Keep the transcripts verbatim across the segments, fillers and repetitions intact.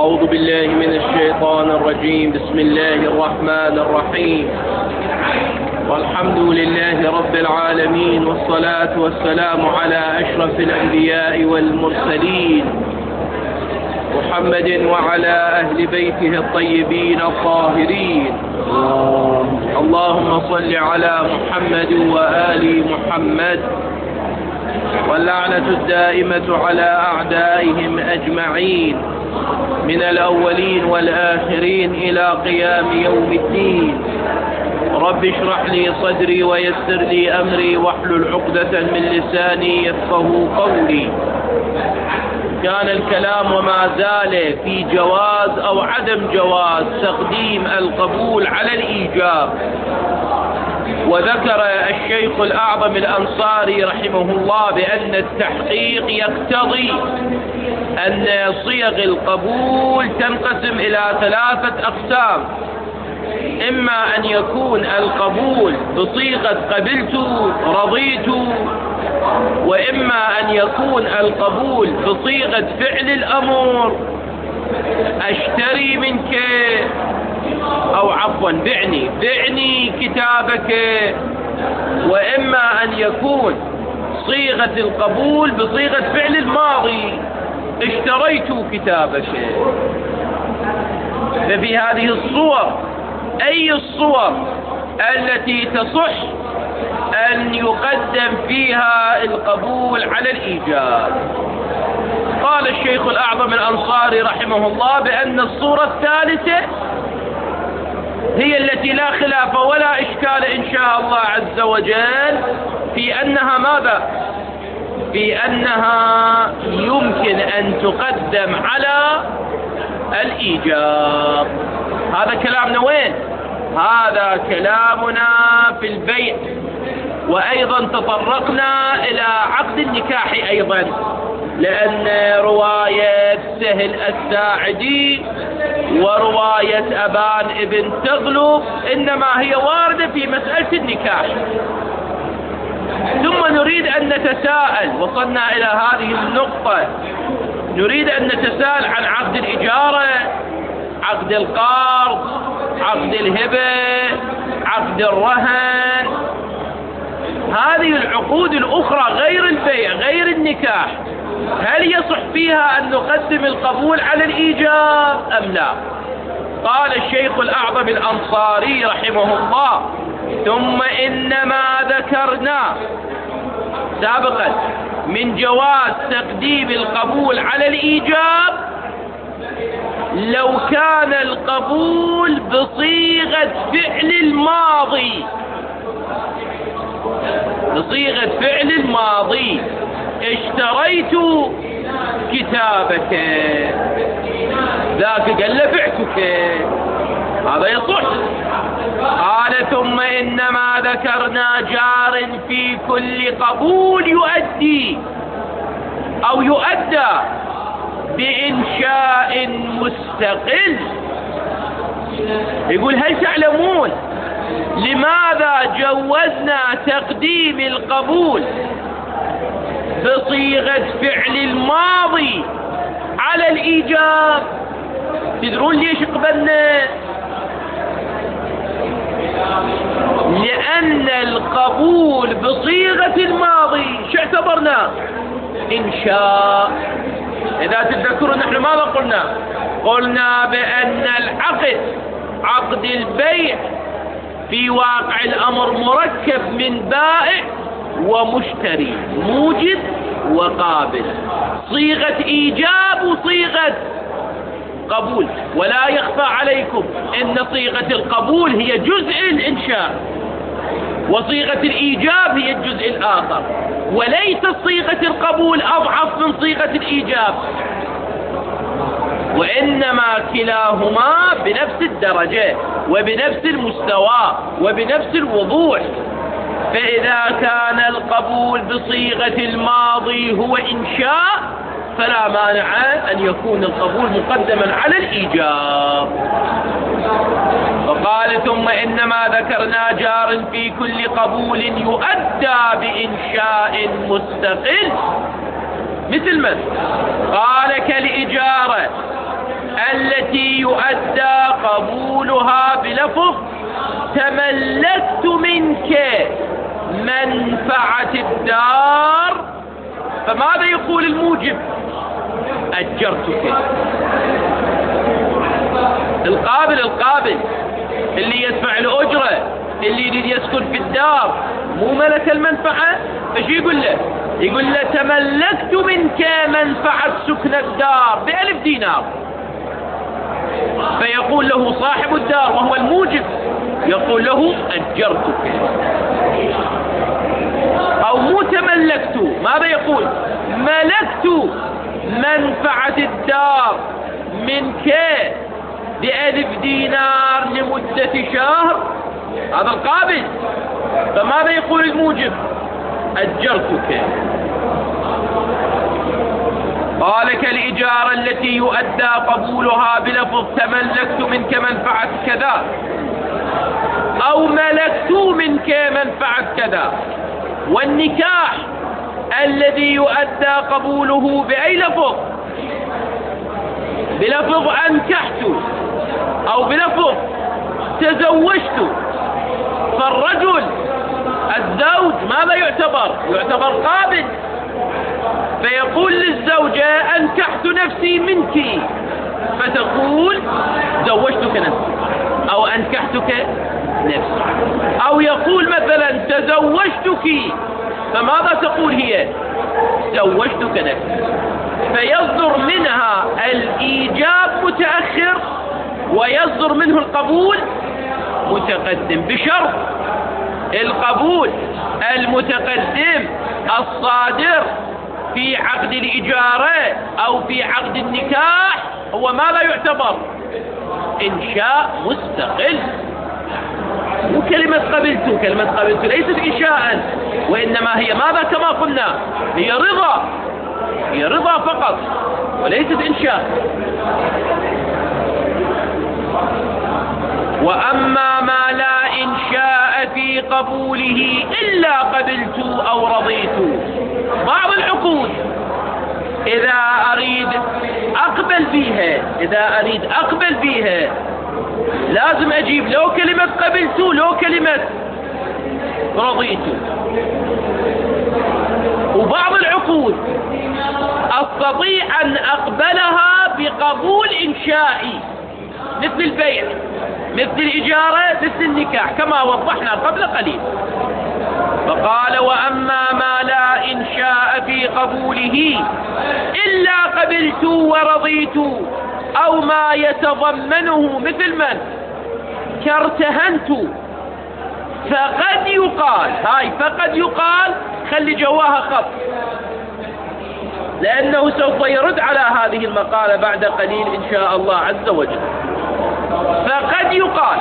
أعوذ بالله من الشيطان الرجيم. بسم الله الرحمن الرحيم. والحمد لله رب العالمين، والصلاة والسلام على أشرف الأنبياء والمرسلين محمد وعلى أهل بيته الطيبين الطاهرين. اللهم صل على محمد وآل محمد، واللعنة الدائمة على أعدائهم أجمعين من الأولين والآخرين إلى قيام يوم الدين. رب اشرح لي صدري ويسر لي أمري واحلل عقدة من لساني يفقه قولي. كان الكلام وما زال في جواز أو عدم جواز تقديم القبول على الإيجاب. وذكر الشيخ الأعظم الأنصاري رحمه الله بأن التحقيق يقتضي أن صيغ القبول تنقسم إلى ثلاثة أقسام: إما أن يكون القبول بصيغة قبلت رضيت، وإما أن يكون القبول بصيغة فعل الأمر أشتري منك، أو عفوا بعني بعني كتابك، وإما أن يكون صيغة القبول بصيغة فعل الماضي اشتريت كتابك. ففي هذه الصور أي الصور التي تصح أن يقدم فيها القبول على الإيجاب؟ قال الشيخ الأعظم الأنصاري رحمه الله بأن الصورة الثالثة هي التي لا خلاف ولا إشكال إن شاء الله عز وجل في أنها ماذا؟ في أنها يمكن أن تقدم على الإيجاب. هذا كلامنا وين؟ هذا كلامنا في البيع. وأيضا تطرقنا إلى عقد النكاح أيضا، لأن رواية سهل الساعدي ورواية أبان ابن تغلب إنما هي واردة في مسألة النكاح. ثم نريد أن نتساءل، وصلنا إلى هذه النقطة، نريد أن نتساءل عن عقد الإجارة، عقد القرض، عقد الهبة، عقد الرهن. هذه العقود الأخرى غير البيع غير النكاح، هل يصح فيها أن نقدم القبول على الإيجاب أم لا؟ قال الشيخ الأعظم الأنصاري رحمه الله: ثم إنما ذكرنا سابقا من جواز تقديم القبول على الإيجاب لو كان القبول بصيغة فعل الماضي، بصيغة فعل الماضي اشتريت كتابك، ذاك قال له بعتك، هذا يصح. قال: ثم إنما ذكرنا جار في كل قبول يؤدي أو يؤدى بإنشاء مستقل. يقول: هل تعلمون لماذا جوزنا تقديم القبول بصيغة فعل الماضي على الإيجاب؟ تدرون ليش قبلنا؟ لأن القبول بصيغة الماضي شو اعتبرنا؟ إنشاء. إذا تتذكرون نحن ماذا قلنا؟ قلنا بأن العقد، عقد البيع، في واقع الأمر مركب من بائع ومشتري، موجب وقابل، صيغة إيجاب وصيغة قبول. ولا يخفى عليكم أن صيغة القبول هي جزء الإنشاء، وصيغة الإيجاب هي الجزء الآخر، وليست صيغة القبول أضعف من صيغة الإيجاب، وإنما كلاهما بنفس الدرجة وبنفس المستوى وبنفس الوضوح. فإذا كان القبول بصيغة الماضي هو إنشاء فلا مانع أن يكون القبول مقدما على الإيجاب. وقال: ثم إنما ذكرنا جار في كل قبول يؤدى بإنشاء مستقل، مثل من قال كالإجارة التي يؤدى قبولها بلفظ تملكت منك منفعة الدار، فماذا يقول الموجب؟ أجرتك. القابل القابل اللي يدفع الأجرة اللي يريد يسكن في الدار مو ملك المنفعة، ايش يقول له؟ يقول له تملكت منك منفعة سكن الدار بألف دينار، فيقول له صاحب الدار وهو الموجب، يقول له أجرتك. أو مو تملكت، ماذا يقول؟ ملكت منفعة الدار منك بألف دينار لمدة شهر، هذا القابل، فماذا يقول الموجب؟ أجرتك. قال كالإجارة التي يؤدى قبولها بلفظ تملكت منك منفعة كذا أو ملكت منك منفعة كذا. والنكاح الذي يؤدى قبوله بأي لفظ؟ بلفظ أنكحت أو بلفظ تزوجت. فالرجل الزوج ماذا يعتبر؟ يعتبر قابل، فيقول للزوجة أنكحت نفسي منك، فتقول زوجتك نفسي أو أنكحتك نفسي. أو يقول مثلا تزوجتك، فماذا تقول هي؟ زوجتك نفسي. فيصدر منها الإيجاب متأخر ويصدر منه القبول متقدم، بشرط القبول المتقدم الصادر في عقد الإجارة أو في عقد النكاح هو ما لا يعتبر إنشاء مستقل. وكلمة قبلت، كلمة قبلت ليست إنشاء، وإنما هي ماذا كما قلنا؟ هي رضا، هي رضا فقط وليست إنشاء. وأما ما لا إنشاء في قبوله إلا قبلت أو رضيت، بعض العقود إذا أريد أقبل بها، إذا أريد أقبل بها لازم أجيب لو كلمة قبلت لو كلمة رضيت. وبعض العقود أستطيع أن أقبلها بقبول إنشائي مثل البيع، مثل الإجارة، مثل النكاح، كما وضحنا قبل قليل. فقال وأما ما لا إنشاء في قبوله إلا قبلت ورضيت، أو ما يتضمنه مثل من؟ كارتهنت، فقد يقال، هاي فقد يقال خلي جواها خط، لأنه سوف يرد على هذه المقالة بعد قليل إن شاء الله عز وجل. فقد يقال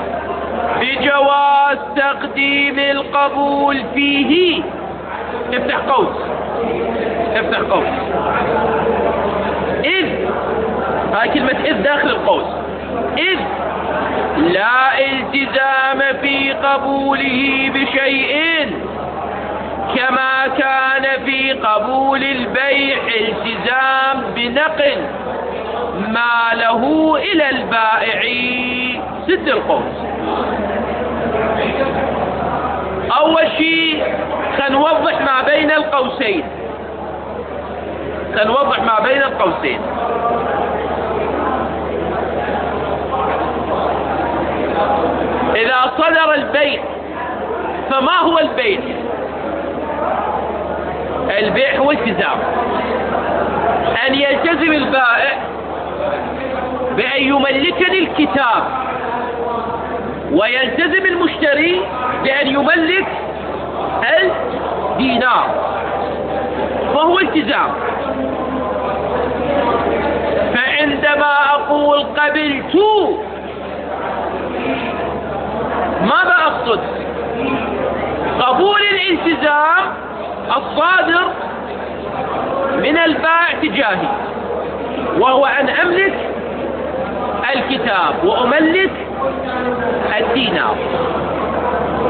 بجواز تقديم القبول فيه، افتح قوس، افتح قوس، إذ، هاي كلمة إذ داخل القوس، إذ لا التزام في قبوله بشيء كما كان في قبول البيع التزام بنقل ما له إلى البائع. سد القوس. أول شيء سنوضح ما بين القوسين، سنوضح ما بين القوسين. إذا صدر البيع، فما هو البيع؟ البيع هو التزام، أن يلتزم البائع بأن يملكني الكتاب، ويلتزم المشتري بأن يملك الدينار، فهو التزام. فعندما أقول قبلت ماذا أقصد؟ قبول الالتزام الصادر من البائع تجاهي، وهو أن أملك الكتاب وأملك الدينار.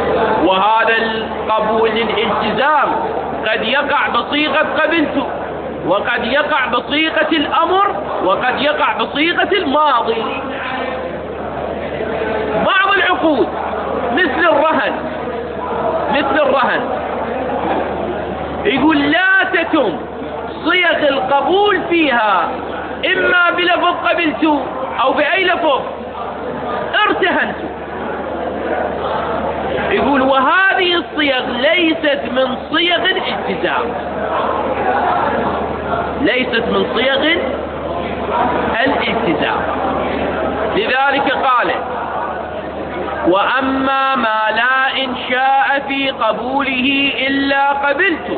وهذا القبول للالتزام قد يقع بصيغة قبلت، وقد يقع بصيغة الأمر وقد يقع بصيغة الماضي. بعض العقود مثل الرهن مثل الرهن يقول لا تتم صيغ القبول فيها إما بلفظ قبلت أو بأي لفظ ارتهنت. يقول وهذه الصيغ ليست من صيغ الالتزام، ليست من صيغ الالتزام. لذلك قال وأما ما لا إنشاء في قبوله إلا قبلت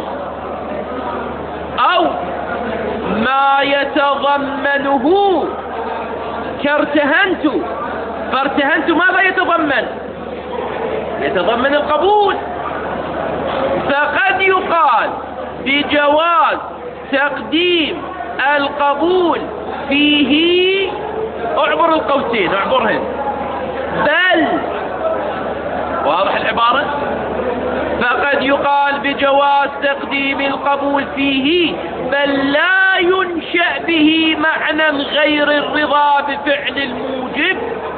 أو ما يتضمنه كارتهنت. فارتهنت ماذا يتضمن؟ يتضمن القبول. فقد يقال بجواز تقديم القبول فيه، اعبر القوسين اعبرهن، بل واضح العبارة، فقد يقال بجواز تقديم القبول فيه بل لا ينشأ به معنى غير الرضا بفعل الموجب.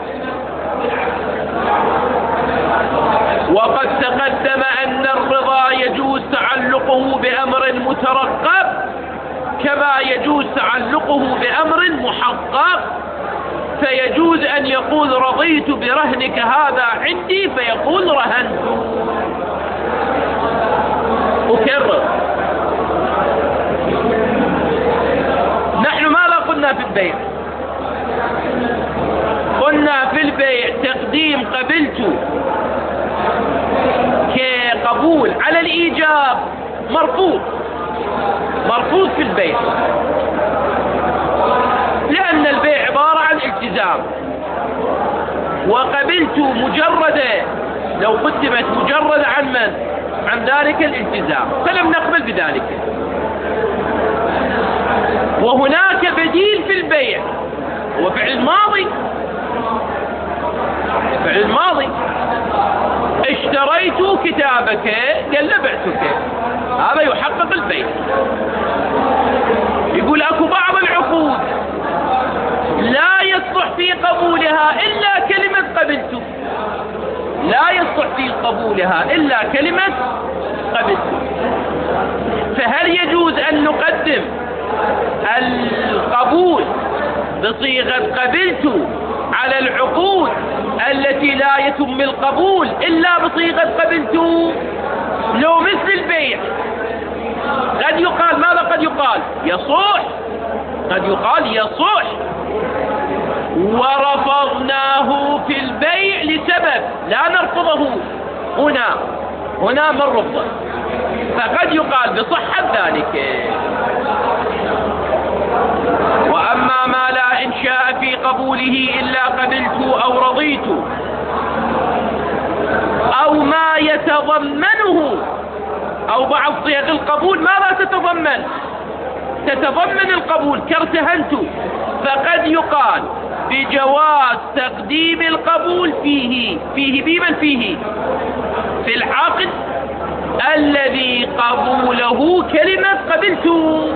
وقد تقدم أن الرضا يجوز تعلقه بأمر مترقب كما يجوز تعلقه بأمر محقق. فيجوز أن يقول رضيت برهنك هذا عندي فيقول رهنت. أكرر، نحن ماذا قلنا في البيع؟ قلنا في البيع تقديم قبلت كقبول على الإيجاب مرفوض، مرفوض في البيع، لأن البيع عبارة عن التزام، وقبلت مجردة لو قدمت مجرد عن من؟ عن ذلك الالتزام، فلم نقبل بذلك. وهناك بديل في البيع وفعل الماضي. فعل الماضي اشتريت كتابك قال بعتك، هذا يحقق البيع. يقول اكو بعض العقود لا يصلح في قبولها إلا كلمة قبلت، لا يصلح في قبولها إلا كلمة قبلت. فهل يجوز أن نقدم القبول بصيغة قبلت على العقود التي لا يتم القبول إلا بصيغة قبلت؟ لو مثل البيع قد يقال ماذا؟ قد يقال يصح، قد يقال يصح ورفضناه في البيع لسبب لا نرفضه هنا، هنا من رفضه، فقد يقال بصحة ذلك. وأما ما لا إنشاء في قبوله إلا قبلت أو رضيت أو ما يتضمنه، أو بعض صيغ القبول ماذا تتضمن؟ تتضمن القبول كارتهنت، فقد يقال بجواز تقديم القبول فيه، فيه بمن فيه؟ في العقد الذي قبوله كلمة قبلت.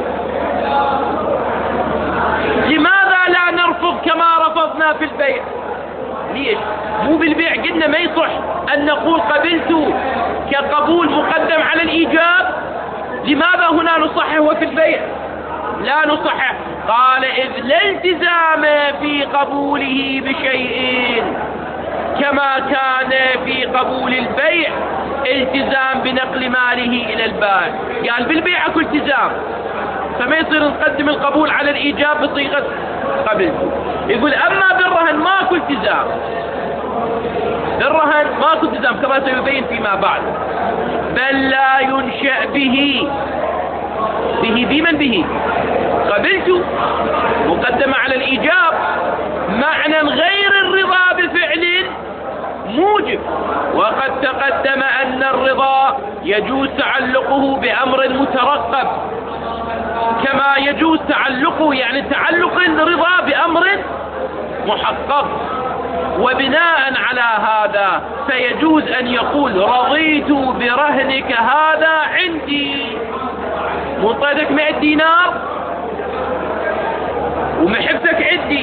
لماذا لا نرفض كما رفضنا في البيع؟ ليش؟ مو بالبيع قلنا ما يصح أن نقول قبلت كقبول مقدم على الإيجاب؟ لماذا هنا نصحح وفي البيع لا نصحح؟ قال إذ لا التزام في قبوله بشيء كما كان في قبول البيع التزام بنقل ماله إلى البائع. قال بالبيع اكو التزام، فما يصير نقدم القبول على الإيجاب بصيغة قبلت. يقول أما بالرهن ماكو التزام، بالرهن ماكو التزام كما سيبين فيما بعد، بل لا ينشأ به. به بمن به؟ قبلت مقدمة على الإيجاب معنى غير الرضا بفعل موجب. وقد تقدم أن الرضا يجوز تعلقه بأمر مترقب كما يجوز تعلقه، يعني تعلق الرضا بأمر محقق. وبناء على هذا فيجوز أن يقول رضيت برهنك هذا عندي. منطيتك مئة دينار ومحبتك عندي،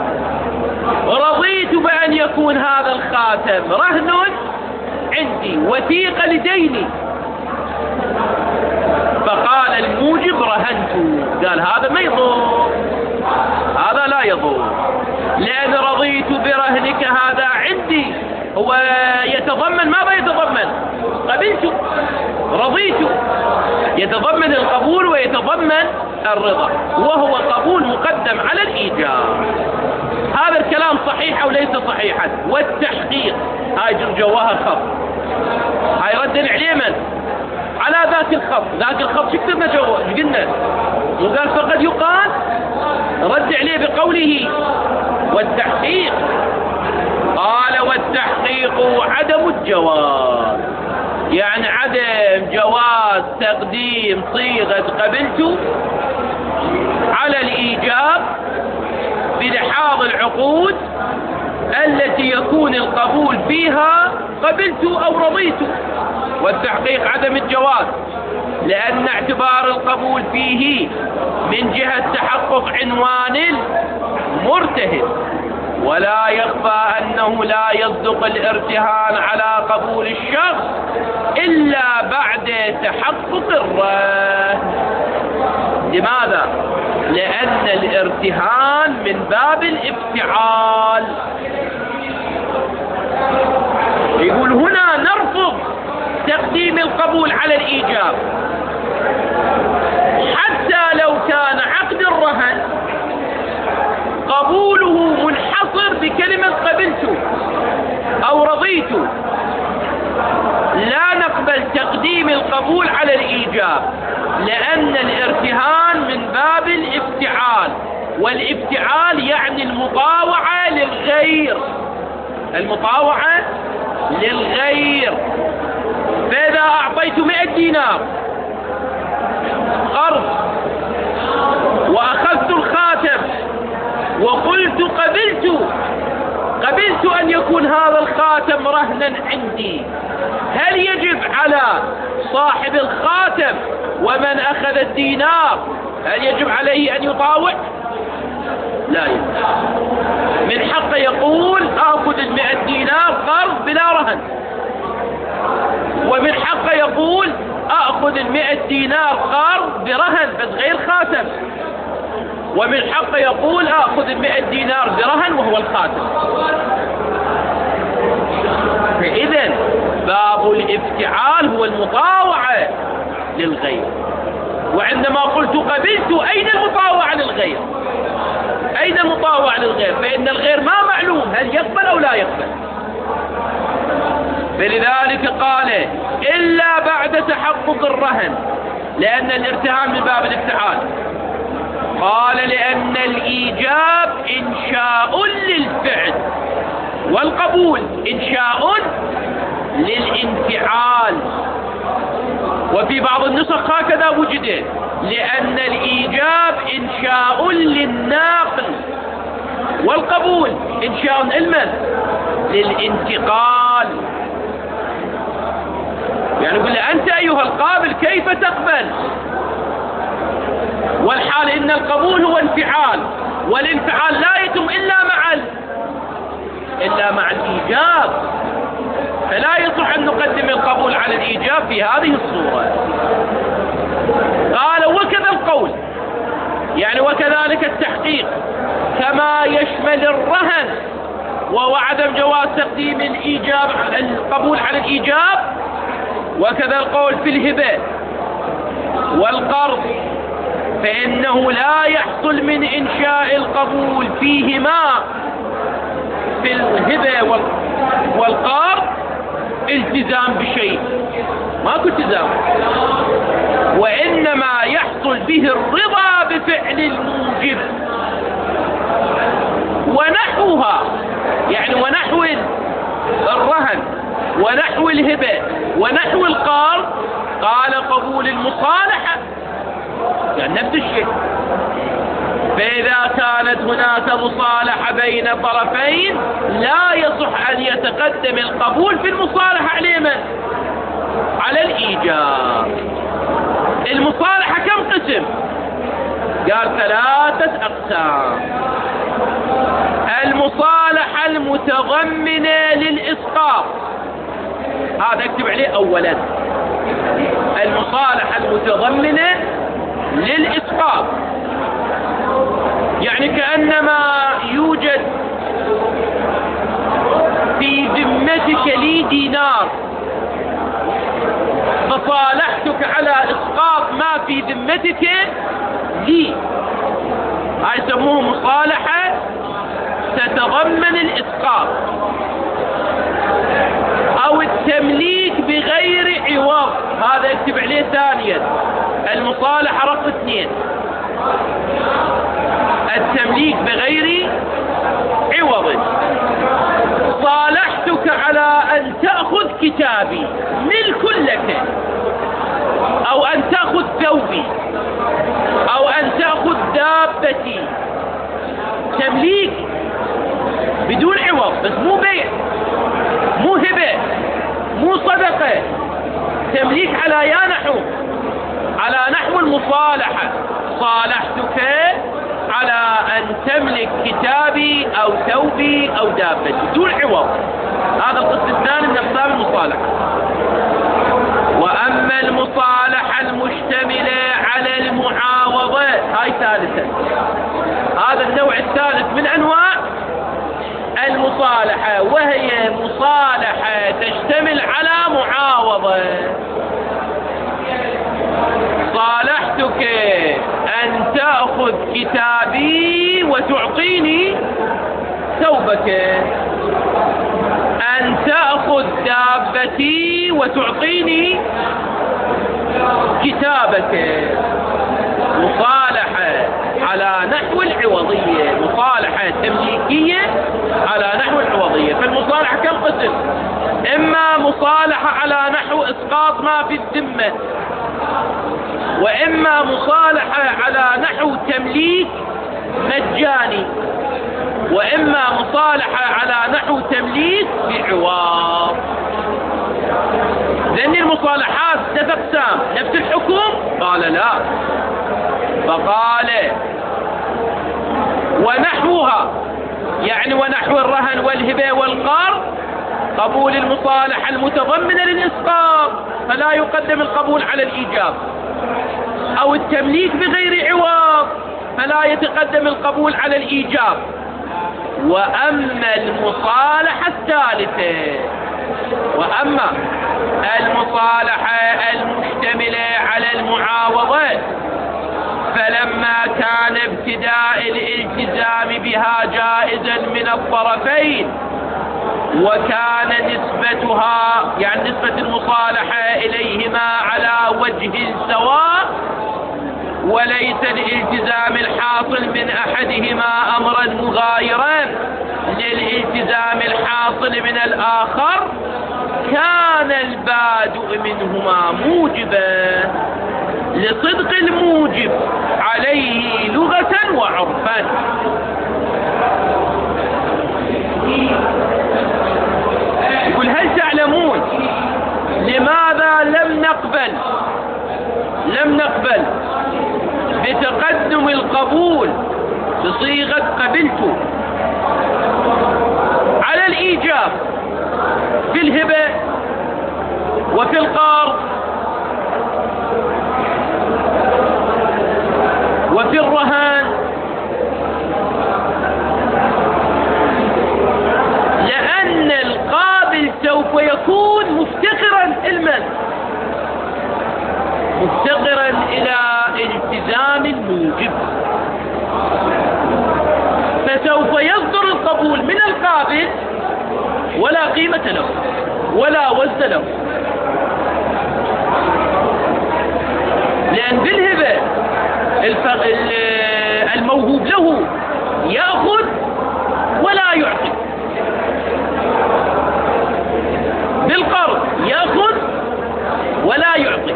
رضيت بأن يكون هذا الخاتم رهن عندي وثيقة لديني. فقال الموجب رهنت. قال هذا ما يضر، هذا لا يضر، لأن رضيت برهنك هذا عندي. هو يتضمن ماذا يتضمن؟ قبلت، رضيت، يتضمن القبول ويتضمن الرضا، وهو قبول مقدم على الإيجاب. هذا الكلام صحيح أو ليس صحيحا؟ والتحقيق هاي جواها خط، هاي ردا عليه من؟ على ذاك الخط. ذاك الخط شو كتبنا جوا؟ ايش قلنا؟ وقال فقد يقال، رد عليه بقوله والتحقيق. قال والتحقيق عدم الجواز، يعني عدم جواز تقديم صيغة قبلت على الإيجاب بلحاظ العقود التي يكون القبول فيها قبلت أو رضيت. والتحقيق عدم الجواز، لأن اعتبار القبول فيه من جهة تحقق عنوان المرتهن، ولا يخفى أنه لا يصدق الارتهان على قبول الشخص إلا بعد تحقق الرهن. لماذا؟ لأن الارتهان من باب الافتعال. يقول هنا نرفض تقديم القبول على الإيجاب حتى لو كان عقد الرهن قبوله منحصر بكلمة قبلت أو رضيت، لا نقبل تقديم القبول على الإيجاب، لأن الارتهان من باب الافتعال، والافتعال يعني المطاوعة للغير، المطاوعة للغير. فإذا أعطيت مئة دينار قرض وأخذت الخاتم وقلت قبلت قبلت أن يكون هذا الخاتم رهنا عندي، هل يجب على صاحب الخاتم ومن أخذ الدينار هل يجب عليه أن يطاوع؟ لا يجب. من حقه يقول أخذ المئة دينار قرض بلا رهن، ومن حقه يقول أخذ المئة دينار قرض برهن بس غير خاتم، ومن حقه يقول أخذ المئة دينار برهن وهو الخاتم. فإذا باب الافتعال هو المطاوعة للغير. وعندما قلت قبلت، أين المطاوعة للغير؟ أين المطاوعة للغير؟ فإن الغير ما معلوم هل يقبل أو لا يقبل. فلذلك قال إلا بعد تحقق الرهن، لأن الارتهان من باب الافتعال. قال لأن الإيجاب إنشاء للفعل، والقبول إنشاء للانفعال. وفي بعض النسخ هكذا وجد، لأن الإيجاب إنشاء للناقل، والقبول إنشاء المن للانتقال. يعني يقول له أنت أيها القابل كيف تقبل؟ والحال إن القبول هو انفعال، والانفعال لا يتم إلا مع إلا مع الإيجاب، فلا يصح أن نقدم القبول على الإيجاب في هذه الصورة. قال وكذا القول، يعني وكذلك التحقيق كما يشمل الرهن وهو عدم جواز تقديم الإيجاب القبول على الإيجاب، وكذا القول في الهبة والقرض، فإنه لا يحصل من إنشاء القبول فيهما في الهبة والقرض التزام بشيء، ماكو التزام، وإنما يحصل به الرضا بفعل الموجب. ونحوها يعني ونحو الرهن ونحو الهبة ونحو القرض قال قبول المصالحة، يعني نفس الشيء. فإذا كانت هناك مصالحة بين طرفين لا يصح أن يتقدم القبول في المصالحة على من؟ على الإيجاب. المصالحة كم قسم؟ قال ثلاثة أقسام. المصالحة المتضمنة للإسقاط، هذا اكتب عليه أولا. المصالحة المتضمنة للإسقاط يعني كأنما يوجد في ذمتك لي دينار، فصالحتك على إسقاط ما في ذمتك لي، هاي يسموه مصالحة تتضمن الإسقاط. أو التمليك بغير عوض، هذا اكتب عليه ثانيا. المصالحة رقم اثنين التمليك بغير عوض. صالحتك على أن تأخذ كتابي ملك لك، أو أن تأخذ ثوبي، أو أن تأخذ دابتي. تمليك بدون عوض، بس مو بيع، مو هبة، مو صدقة. تمليك على يا نحو على نحو المصالحة. صالحتك على أن تملك كتابي أو ثوبي أو دابتي دون عوض. هذا القسم الثاني من أقسام المصالحة. وأما المصالحة المشتملة على المعاوضة، هاي ثالثا. هذا النوع الثالث من أنواع المصالحة، وهي مصالحة تشتمل على معاوضة. صالحتك أن تأخذ كتابي وتعطيني ثوبك، أن تأخذ دابتي وتعطيني كتابك. مصالحة على نحو العوضية، مصالحة تمليكية على نحو العوضية. فالمصالحة كم قسم؟ إما مصالحة على نحو إسقاط ما في الذمة، وإما مصالحة على نحو تمليك مجاني، وإما مصالحة على نحو تمليك بعوض. لأن المصالحات ثلاث أقسام، نفس الحكم؟ قال لا. فقال ونحوها، يعني ونحو الرهن والهبة والقرض، قبول المصالحة المتضمنة للإسقاط فلا يقدم القبول على الإيجاب، أو التمليك بغير عوض فلا يتقدم القبول على الإيجاب. وأما المصالحة الثالثة، وأما المصالحة المشتملة على المعاوضات، فلما كان ابتداء الالتزام بها جائزا من الطرفين، وكان نسبتها يعني نسبة المصالحة إليهما على وجه سواء، وليس الالتزام الحاصل من أحدهما أمرا مغايرا للالتزام الحاصل من الآخر، كان البادئ منهما موجبا لصدق الموجب عليه لغة وعرفا. يقول هل تعلمون لماذا لم نقبل لم نقبل بتقدم القبول بصيغة قبلت على الإيجاب في الهبة وفي القرض وفي الرهان؟ لأن القابل سوف يكون مفتقرا المن مفتقرا إلى التزام الموجب، فسوف يصدر القبول من القابل ولا قيمة له ولا وزن له. لأن بالهبة الموهوب له يأخذ ولا يعطي، بالقرض يأخذ ولا يعطي،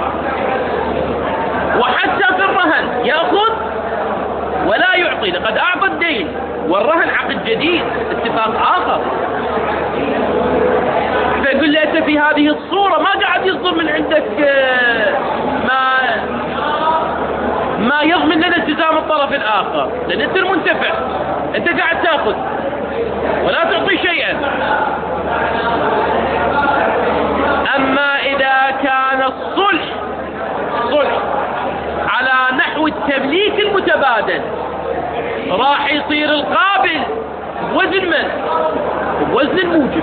وحتى في الرهن يأخذ ولا يعطي. لقد أعطى الدين والرهن عقد جديد، اتفاق آخر. فيقول له أنت في هذه الصورة ما قاعد يصدر من عندك ما ما يضمن لنا التزام الطرف الآخر، لأن أنت المنتفع، أنت قاعد تأخذ ولا تعطي شيئا. أما إذا كان الصلح صلح على نحو التمليك المتبادل، راح يصير القابل وزن من؟ وزن الموجب.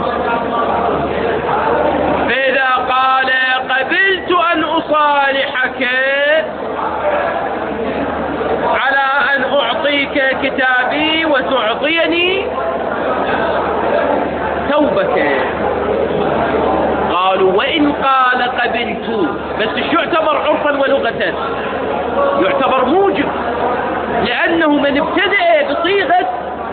فإذا قال قبلت أن أصالحك على أن أعطيك كتابي وتعطيني توبتك، قالوا وإن قال قبلت، بس شو يعتبر عرفا ولغة؟ يعتبر موجب، لأنه من ابتدأ بصيغة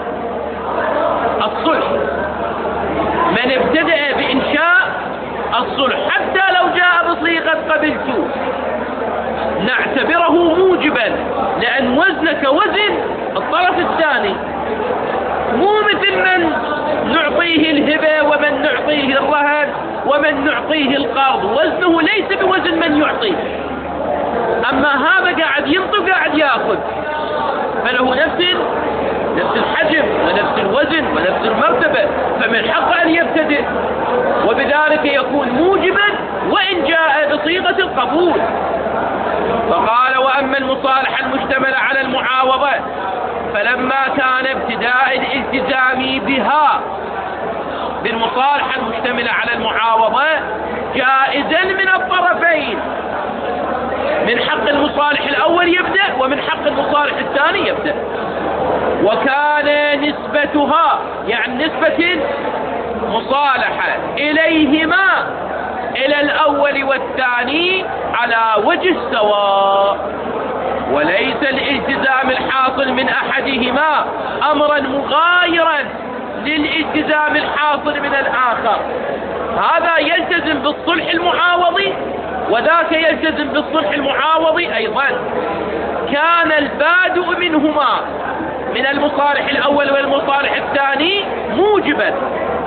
الصلح، من ابتدأ بإنشاء الصلح حتى لو جاء بصيغة قبلت نعتبره موجبا، لأن وزنك وزن الطرف الثاني، مو مثل من نعطيه الهبة ومن نعطيه الرهن ومن نعطيه القرض، وزنه ليس بوزن من يعطيه. أما هذا قاعد ينطق قاعد يأخذ، فله نفس نفس الحجم ونفس الوزن ونفس المرتبة، فمن حقه أن يبتدئ، وبذلك يكون موجبا وإن جاء بصيغة القبول. فقال وأما المصالحة المشتملة على المعاوضة فلما كان ابتداء الالتزام بها بالمصالحة المشتملة على المعاوضة جائزا من الطرفين، من حق المصالح الأول يبدأ ومن حق المصالح الثاني يبدأ، وكان نسبتها يعني نسبة المصالحة إليهما إلى الأول والثاني على وجه السواء، وليس الالتزام الحاصل من أحدهما أمرا مغايرا للالتزام الحاصل من الآخر. هذا يلتزم بالصلح المعاوضي وذاك يلتزم بالصلح المعاوضي أيضا. كان البادئ منهما من المصالح الأول والمصالح الثاني موجبا.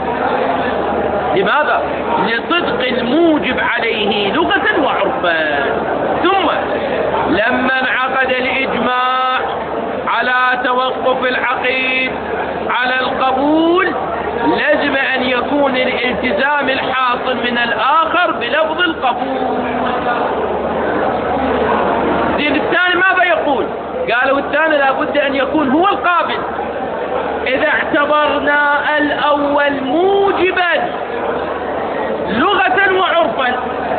لماذا؟ لصدق الموجب عليه لغة وعرفا. ثم لما انعقد الإجماع على توقف العقيد على القبول لازم أن يكون الالتزام الحاصل من الآخر بلفظ القبول. زين الثاني ماذا يقول؟ قالوا الثاني لابد أن يكون هو القابل. إذا اعتبرنا الأول موجبا لغة وعرفا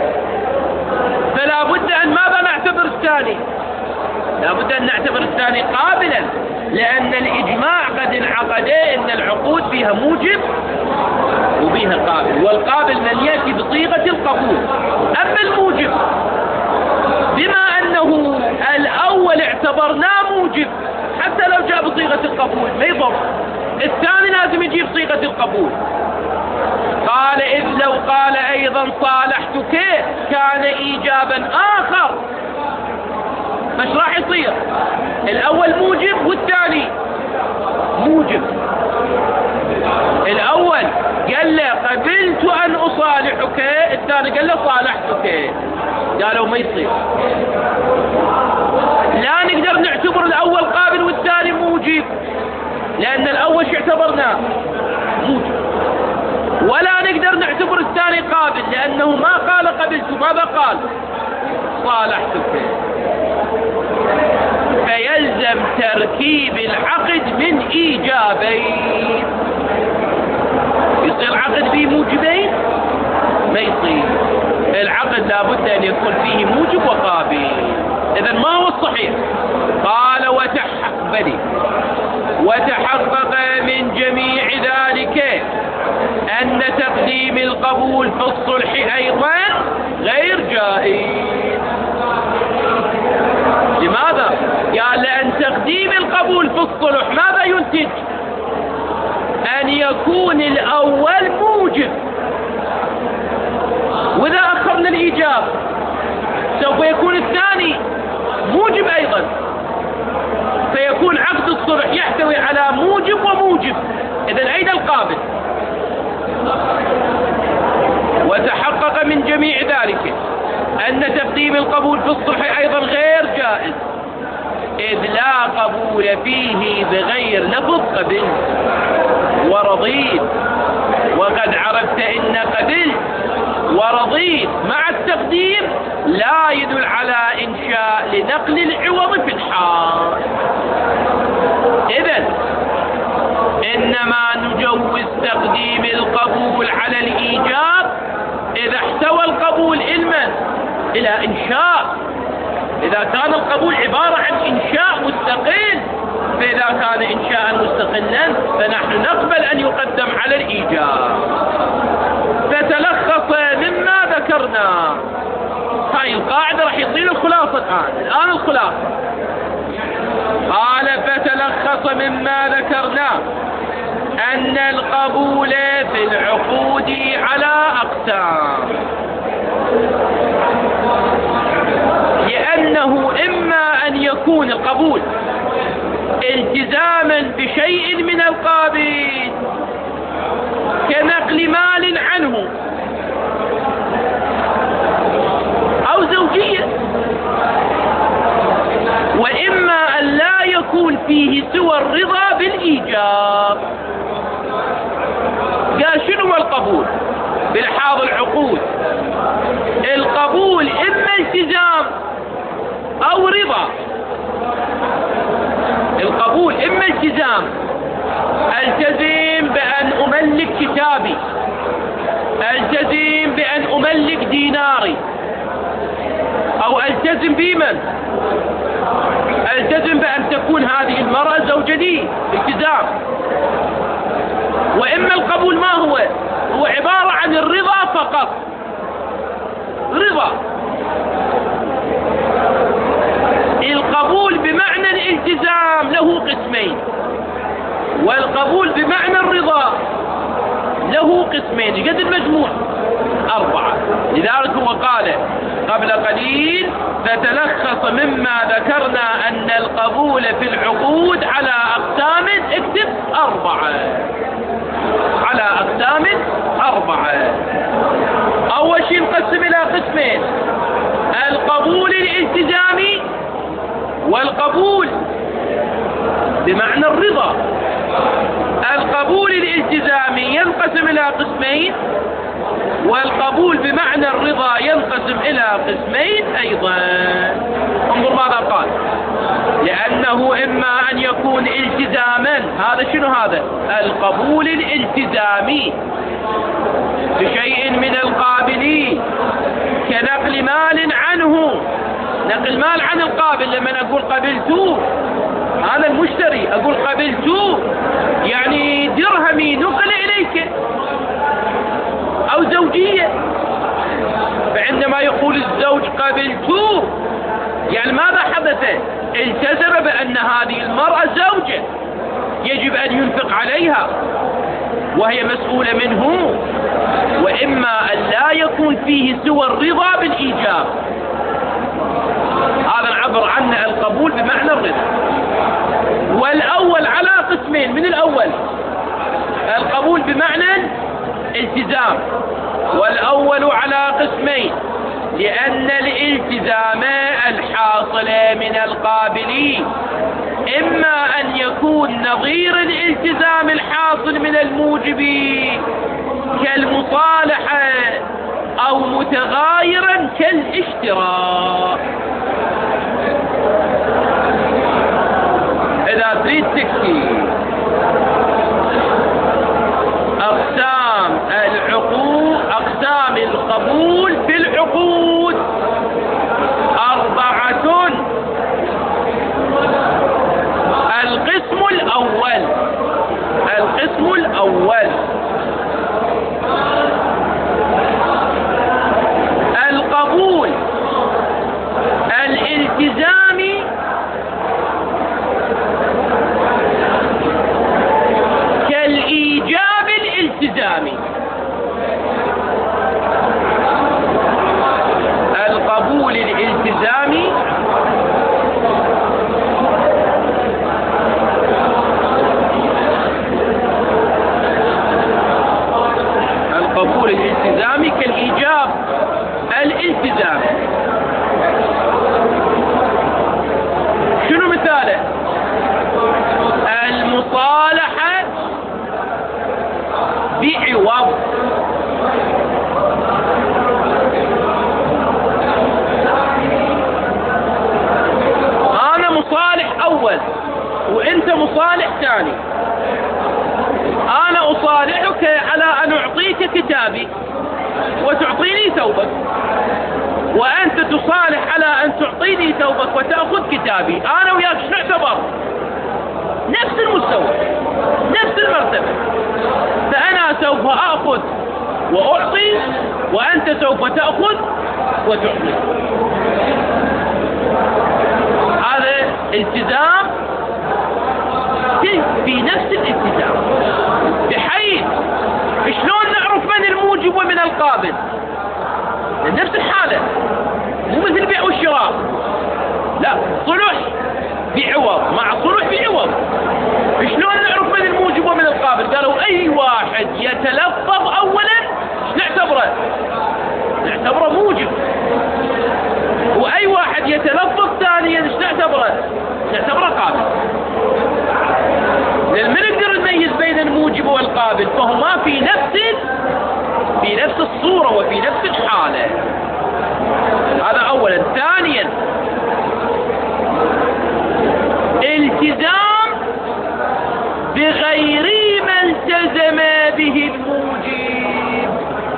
فلا بد أن ماذا نعتبر الثاني؟ لا بد أن نعتبر الثاني قابلا، لأن الإجماع قد انعقد أن العقود فيها موجب وفيها قابل، والقابل من يأتي بصيغة القبول. أما الموجب بما أنه الأول اعتبرناه موجب حتى لو جاء بصيغة القبول ما يضر، الثاني لازم يجيب صيغة القبول. قال إذ لو قال أيضا صالحتك كان إيجابا آخر، مش راح يصير الأول موجب والثاني موجب. الأول قال له قبلت أن أصالحك، الثاني قال له صالحتك، قالوا ما يصير. لا نقدر نعتبر الأول قابل والثاني موجب، لأن الأول شو اعتبرناه موجب، ولا نقدر نعتبر الثاني قابل لأنه ما قال قبلت، ماذا قال؟ صالحتك. فيلزم تركيب العقد من إيجابين. يصير عقد فيه موجبين؟ ما يصير. العقد لابد أن يكون فيه موجب وقابل. إذن ما هو الصحيح؟ قال وتحقق وتحقق من جميع ذلك أن تقديم القبول في الصلح أيضا غير جائز. لماذا؟ قال لأن تقديم القبول في الصلح ماذا ينتج؟ أن يكون الأول موجب، وإذا أخرنا الإيجاب سوف يكون الثاني موجب أيضا، فيكون عقد الصلح يحتوي على موجب وموجب. إذن أين القابل؟ وتحقق من جميع ذلك أن تقديم القبول في الصلح أيضا غير جائز. إذ لا قبول فيه بغير لفظ قبل ورضيت. وقد عرفت إن قبل ورضيت مع التقديم لا يدل على إنشاء لنقل العوض في الحال. إذن إنما نجوز تقديم القبول على الإيجاب إذا احتوى القبول علما إلى إنشاء. إذا كان القبول عبارة عن إنشاء مستقل، فإذا كان إنشاء مستقلا فنحن نقبل أن يقدم على الإيجاب. فتلخص مما ذكرنا، هاي القاعدة راح يطيل الخلاصة الآن. الآن الخلاصة قال فتلخص مما ذكرنا أن القبول في العقود على أقسام، لأنه إما أن يكون القبول التزاما بشيء من القابل كنقل مال عنه أو زوجية، وإما أن لا يكون فيه سوى الرضا بالإيجاب. قال شنو القبول بلحاظ العقود؟ القبول إما التزام أو رضا. القبول إما التزام، التزم بأن أملك كتابي، التزم بأن أملك ديناري، أو التزم بمن؟ التزم بأن تكون هذه المرأة زوجة لي، التزام. وإما القبول ما هو؟ هو عبارة عن الرضا فقط، رضا. القبول بمعنى الالتزام له قسمين، والقبول بمعنى الرضا له قسمين. قد المجموع أربعة. لذلك هو قال قبل قليل فتلخص مما ذكرنا أن القبول في العقود على أقسام، اكتب أربعة، على أقسام أربعة. أول شيء نقسم إلى قسمين: القبول الالتزامي والقبول بمعنى الرضا. القبول الالتزامي ينقسم إلى قسمين، والقبول بمعنى الرضا ينقسم إلى قسمين أيضا. انظر ماذا قال: لأنه إما أن يكون التزاما، هذا شنو هذا؟ القبول الالتزامي بشيء من القابلين كنقل مال عنه. نقل مال عن القابل، لما أقول قبلت أنا المشتري أقول قبلت يعني درهمي نقل إليك، أو زوجية. فعندما يقول الزوج قبلت يعني ماذا حدث؟ التزم بأن هذه المرأة زوجة يجب أن ينفق عليها وهي مسؤولة منه. وإما أن لا يكون فيه سوى الرضا بالإيجاب، هذا نعبر عنه القبول بمعنى الرضا. والأول على قسمين: من الأول القبول بمعنى الالتزام، والأول على قسمين، لأن الالتزام الحاصل من القابلين إما أن يكون نظير الالتزام الحاصل من الموجب كالمصالحة، أو متغايرا كالاشتراك. إذا تريد تكتب أقسام العقود، أقسام القبول في العقود أربعة. القسم الأول، القسم الأول القبول الالتزامي بعوض. أنا مصالح أول وأنت مصالح ثاني. أنا أصالحك على أن أعطيك كتابي وتعطيني ثوبك، وأنت تصالح على أن تعطيني ثوبك وتأخذ كتابي. أنا وياك شو نعتبر؟ نفس المستوى، نفس المرتبة. فأنا سوف أخذ وأعطي، وأنت سوف تأخذ وتعطي. هذا التزام في نفس الالتزام، بحيث شلون نعرف من الموجب ومن القابل؟ نفس الحالة، مو مثل البيع والشراء، لا، صلح بعوض مع صلح بعوض. شلون نعرف من الموجب ومن القابل؟ قالوا أي واحد يتلفظ أولا نعتبره نعتبره موجب، وأي واحد يتلفظ ثانيا نعتبره نعتبره قابل. لأن ما نقدر نميز بين الموجب والقابل، فهما في نفس في نفس الصورة وفي نفس الحالة. هذا أولا. ثانيا، التزام بغير ما التزم به الموجب.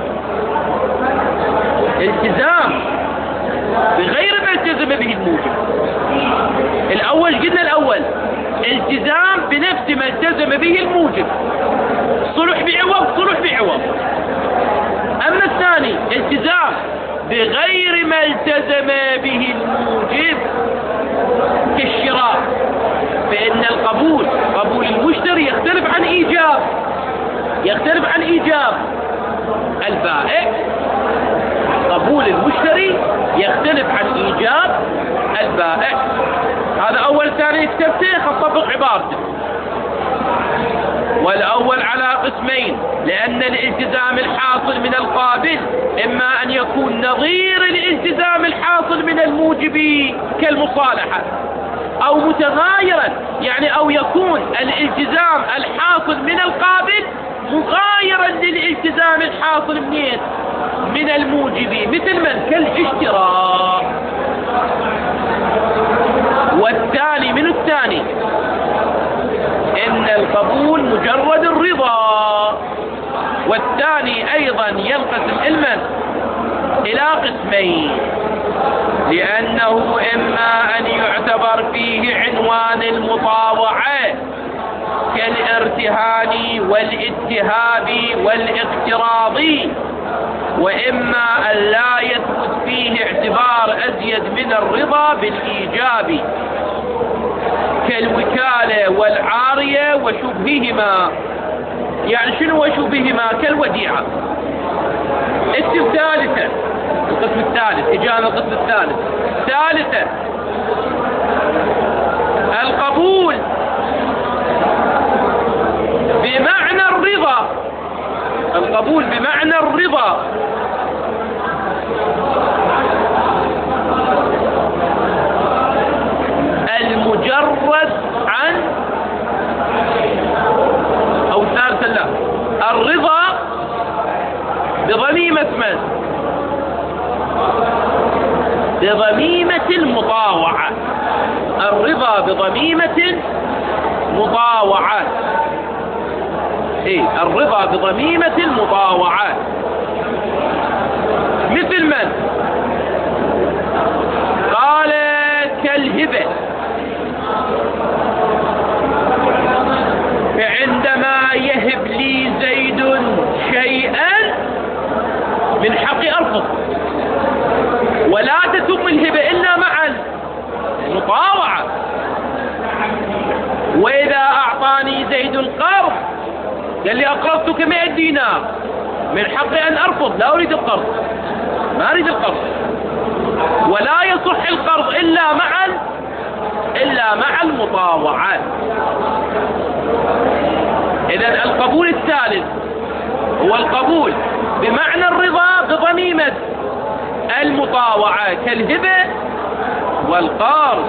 التزام بغير ما التزم به الموجب. الأول قلنا الأول التزام بنفس ما التزم به الموجب، صلح بعوض صلح بعوض. أما الثاني التزام بغير ما التزم به الموجب كالشراء، فإن القبول قبول المشتري يختلف عن إيجاب يختلف عن إيجاب البائع. قبول المشتري يختلف عن إيجاب البائع. هذا أول ثاني كتبته خطبق عبارته. والأول على قسمين، لأن الالتزام الحاصل من القابل إما أن يكون نظير الالتزام الحاصل من الموجب كالمصالحة، أو متغايرا، يعني أو يكون الالتزام الحاصل من القابل مغايرا للالتزام الحاصل منين؟ من الموجب، مثل من؟ كالاشتراء. والثاني من الثاني إن القبول مجرد الرضا. والثاني أيضا ينقسم علما إلى قسمين، لأنه إما أن يعتبر فيه عنوان المطاوعة كالارتهان والاتهاب والاقتراض، وإما أن لا يثبت فيه اعتبار أزيد من الرضا بالإيجاب كالوكالة والعارية وشبههما. يعني شنو وشبههما؟ كالوديعة. اكتب ثالثا، القسم الثالث، إجانا القسم الثالث. ثالثا، القبول بمعنى الرضا. القبول بمعنى الرضا المجرد عن، أو ثالثا لا، الرضا بضميمة من؟ بضميمة المطاوعة. الرضا بضميمة مطاوعة. ايه، الرضا بضميمة المطاوعة. مثل من؟ قال كالهبة، فعندما يهب لي زيد شيئا من حقي أرفض، ولا تتم الهبة إلا مع المطاوعة. وإذا أعطاني زيد قرض، قال لي أقرضتك مئة دينار، من حقي أن أرفض، لا أريد القرض، ما أريد القرض. ولا يصح القرض إلا مع إلا مع المطاوعة. إذن القبول الثالث هو القبول بمعنى الرضا بضميمة المطاوعة كالهبة والقرض.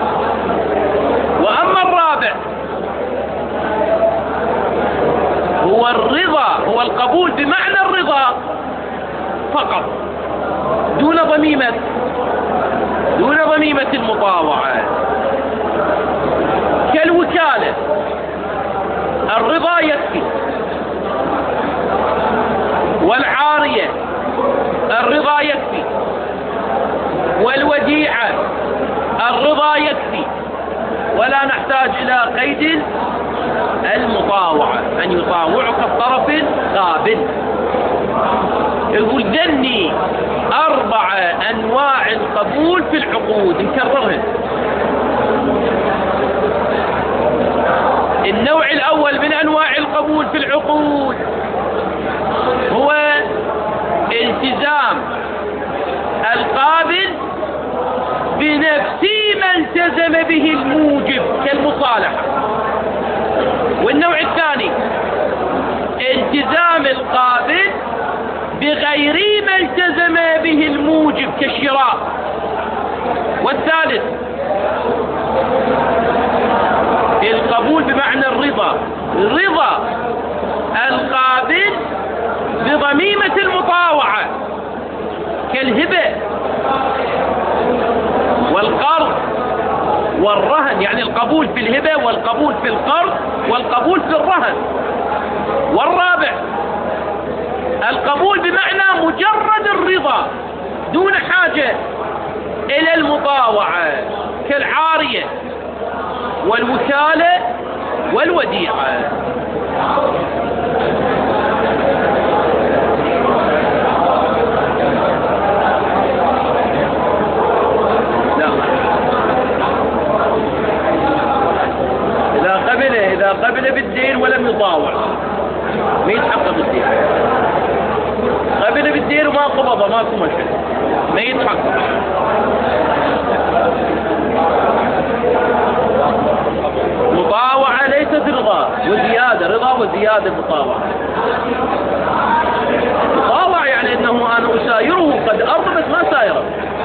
وأما الرابع هو الرضا، هو القبول بمعنى الرضا فقط، دون ضميمة دون ضميمة المطاوعة. كالوكالة الرضا يكفي، والعارية الرضا يكفي، والوديعة الرضا يكفي، ولا نحتاج إلى قيد المطاوعة، أن يطاوعك الطرف القابل. يقول ذني أربع أنواع القبول في العقود، نكررها. النوع الأول من أنواع القبول في العقود هو التزام القابل بنفس ما التزم به الموجب كالمصالحة. والنوع الثاني التزام القابل بغير ما التزم به الموجب كالشراء. والثالث القبول بمعنى الرضا، رضا القابل بضميمة المطاوعة كالهبة والقرض والرهن، يعني القبول في الهبة والقبول في القرض والقبول في الرهن. والرابع القبول بمعنى مجرد الرضا دون حاجة إلى المطاوعة كالعارية والوكالة والوديعة. إذا قبل إذا قبل بالدين ولم يطاوع ما يتحقق الدين. قبل بالدين وما قبضه ماكو مشكلة، ما يتحقق. مطاوعة ليست رضا وزيادة، رضا وزيادة مطاوعة. مطاوعة يعني انه انا اسايره قد ارضبت ما سايره.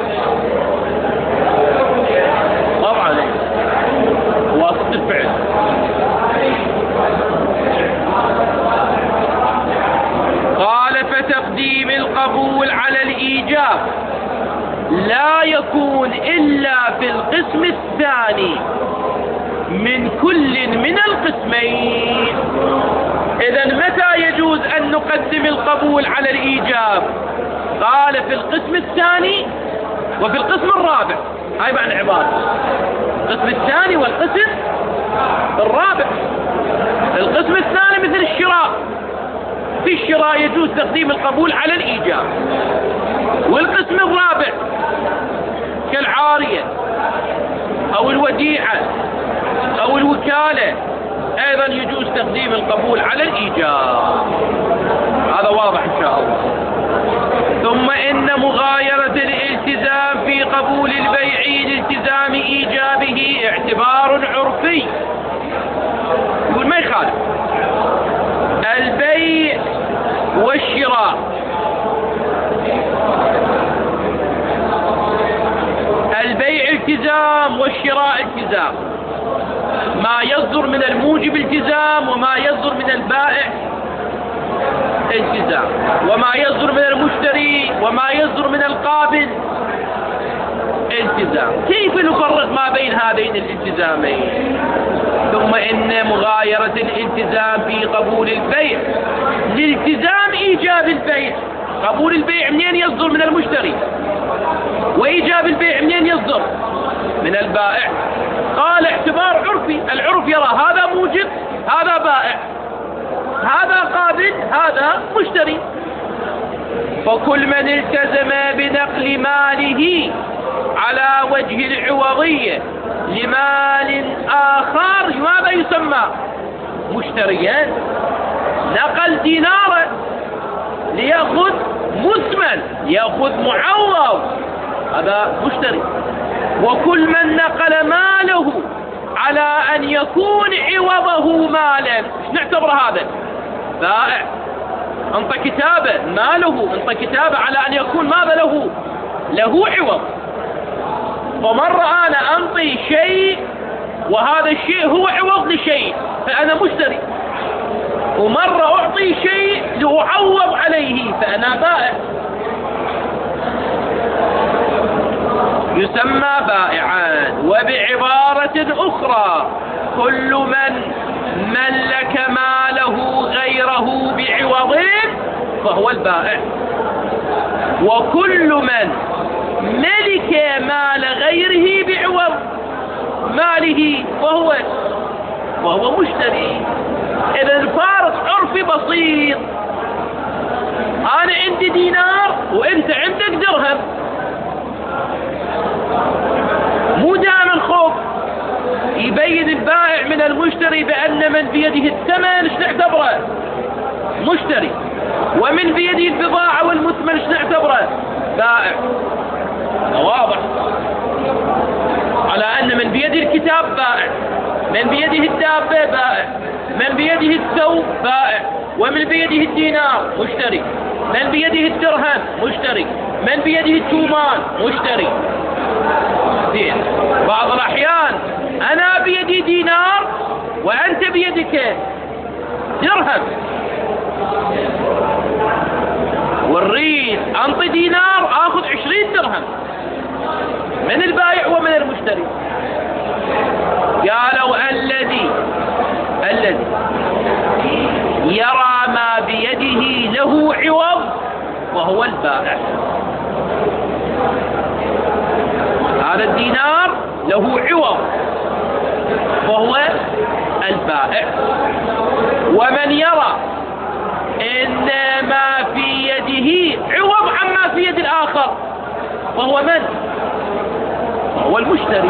طبعا واسطة الفعل. قال فتقديم القبول على الإيجاب لا يكون إلا في القسم الثاني من كل من القسمين. إذن متى يجوز أن نقدم القبول على الإيجاب؟ قال في القسم الثاني وفي القسم الرابع. هاي معنى عبارة القسم الثاني والقسم الرابع. القسم الثاني مثل الشراء، في الشراء يجوز تقديم القبول على الإيجاب. والقسم الرابع كالعارية أو الوديعة أو الوكالة أيضا يجوز تقديم القبول على الإيجاب. هذا واضح إن شاء الله. ثم إن مغايرة الالتزام في قبول البيع لالتزام إيجابه اعتبار عرفي. يقول ما يخالف البيع والشراء، البيع التزام والشراء التزام، ما يصدر من الموجب التزام وما يصدر من البائع التزام، وما يصدر من المشتري وما يصدر من القابل التزام. كيف نفرق ما بين هذين الالتزامين؟ ثم إن مغايرة الالتزام في قبول البيع لالتزام إيجاب البيع. قبول البيع منين يصدر؟ من المشتري. وإيجاب البيع منين يصدر؟ من البائع. قال اعتبار عرفي، العرف يرى هذا موجب هذا بائع، هذا قابل هذا مشتري. فكل من التزم بنقل ماله على وجه العوضية لمال آخر ماذا يسمى؟ مشتريا. نقل دينارا ليأخذ مثمن، يأخذ معوض، هذا مشتري. وكل من نقل ماله على أن يكون عوضه مالا، ايش نعتبر هذا؟ بائع. انطى كتابه ماله، انطى كتابه على أن يكون ماذا له؟ له عوض. فمرة أنا أنطي شيء وهذا الشيء هو عوض لشيء فأنا مشتري، ومرة أعطي شيء لأعوض عليه فأنا بائع، يسمى بائعا. وبعبارة أخرى كل من ملك ماله غيره بعوض فهو البائع، وكل من ملك مال غيره بعوض ماله فهو وهو مشتري. إذا الفارق عرفي بسيط، أنا عندي دينار وأنت عندك درهم، مو دام الخوف يبين البائع من المشتري بأن من بيده الثمن ايش نعتبره مشتري، ومن بيده البضاعة والمثمن ايش نعتبره بائع. واضح على أن من بيده الكتاب بائع، من بيده الدابة بائع، من بيده الثوب بائع، ومن بيده الدينار مشتري، من بيده الدرهم مشتري، من بيده التومان مشتري. زين، بعض الأحيان أنا بيدي دينار وأنت بيدك درهم، والريد أنطي دينار آخذ عشرين درهم من البائع ومن المشتري. قالوا الذي الذي يرى ما بيده له عوض وهو البائع. هذا الدينار له عوض وهو البائع. ومن يرى إن ما في يده عوض عما في يد الآخر وهو من؟ وهو المشتري.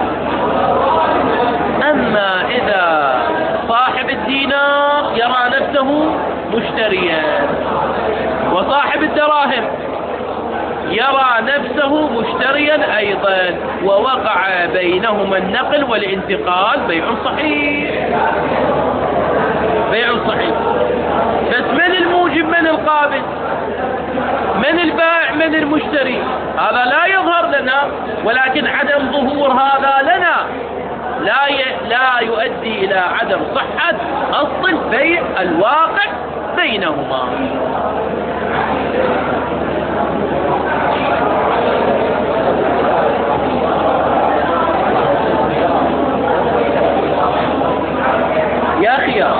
أما إذا صاحب الدينار يرى نفسه مشتريا وصاحب الدراهم يرى نفسه مشتريا أيضا، ووقع بينهما النقل والانتقال بيع صحيح، بيع صحيح. بس من الموجب من القابل؟ من البائع من المشتري؟ هذا لا يظهر لنا، ولكن عدم ظهور هذا لنا لا ي... لا يؤدي إلى عدم صحة أصل البيع الواقع بينهما. يا خيار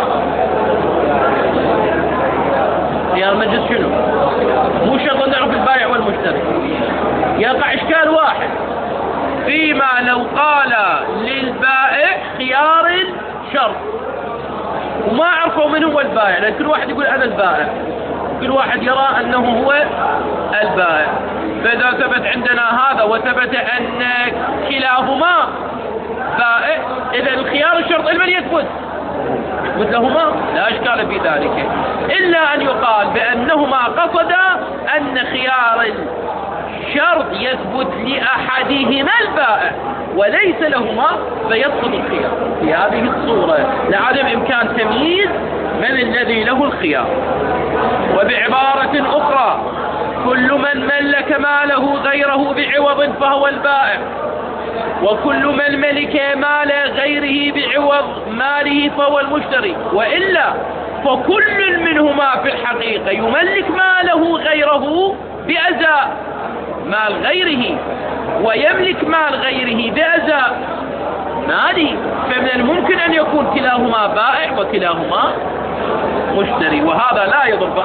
خيار مجلس شنو؟ مو شرط نعرف البائع والمشتري. يقع إشكال واحد فيما لو قال للبائع خيار الشرط وما عرفوا من هو البائع، لأن كل واحد يقول أنا البائع، كل واحد يرى أنه هو البائع. فإذا ثبت عندنا هذا وثبت أن كلاهما بائع، إذا الخيار الشرط لمن يثبت؟ يثبت لهما، لا إشكال في ذلك، إلا أن يقال بأنهما قصدا أن خيار الشرط يثبت لأحدهما البائع وليس لهما فيسقط الخيار. في هذه الصورة لعدم إمكان تمييز من الذي له الخيار. وبعبارة أخرى كل من ملك ماله غيره بعوض فهو البائع، وكل من ملك مال غيره بعوض ماله فهو المشتري. وإلا فكل منهما في الحقيقة يملك ماله غيره بأزاء مال غيره ويملك مال غيره بأزاء ماله، فمن الممكن أن يكون كلاهما بائع وكلاهما مشتري، وهذا لا يضر